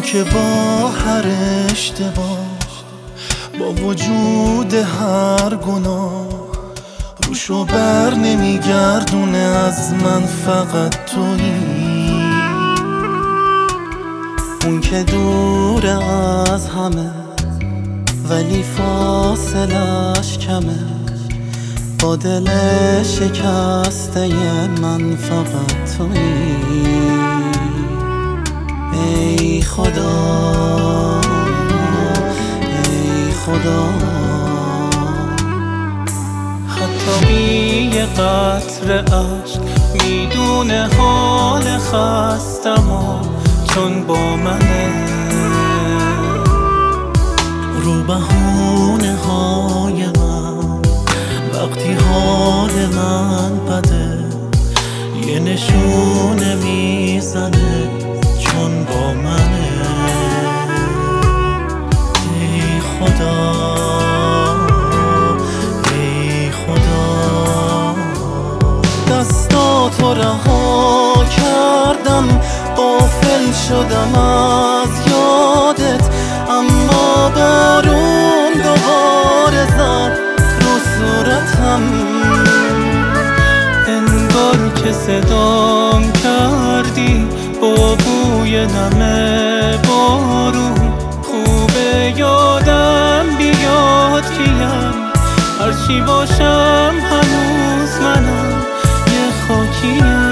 که با هر اشتباه، با وجود هر گناه، روشو بر نمیگردونه از من فقط تویی. اون که دوره از همه ولی فاصلش کمه، با دل شکسته من فقط تویی. ای خدا ای خدا، حتی بی قطره عشق میدونه حال خستم و چون با منه. رو بهونه های من وقتی حال من بده، یه نشونه میزنه چون با منه. ای خدا ای خدا، دستاتو رها کردم، غافل شدم از یادت، اما بارون دوباره زد رو صورتم. انگار که صدام کردی با بوی نم بارون، خوبه یادم بیاد کیم، هرچی باشم هنوز منم یه خاکیم.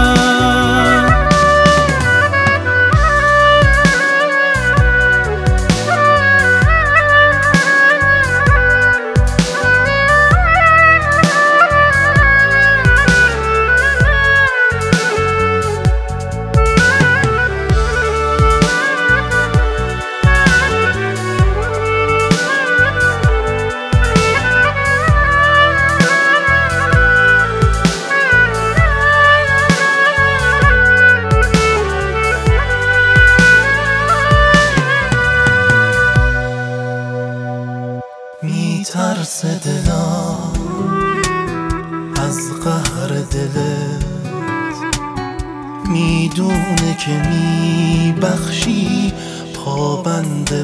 میترسه دلم از قهر دلت، میدونه که میبخشی پابنده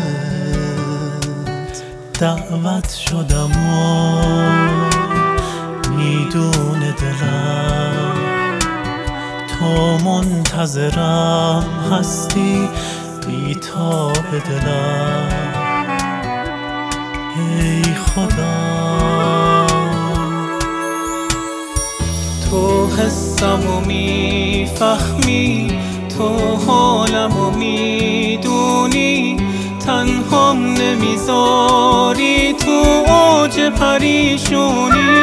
بهت. دعوت شدم و میدونه دلم تو منتظرم هستی بی‌تاب دلم. ای خدا تو حسمو میفهمی، تو حالمو میدونی، تنهام نمیذاری تو اوج پریشونی.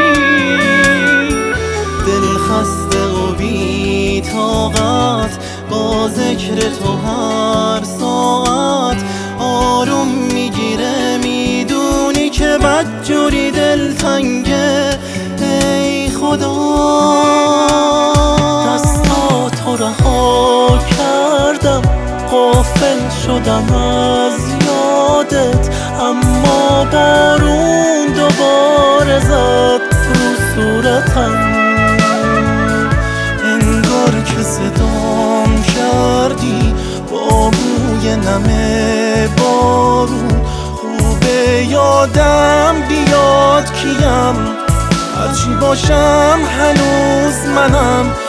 دل خسته و بی طاقت با ذکر تو هر ساعت، آروم میگیره میدونی که بدجوری دل تنگه. ای خدا دستاتو رها کردم، غافل شدم از یادت، اما بارون دوباره زد رو صورتم. انگار که صدام کردی با بوی نم بارون، خوبه یادم بیاد کیم، هرچی باشم هنوز منم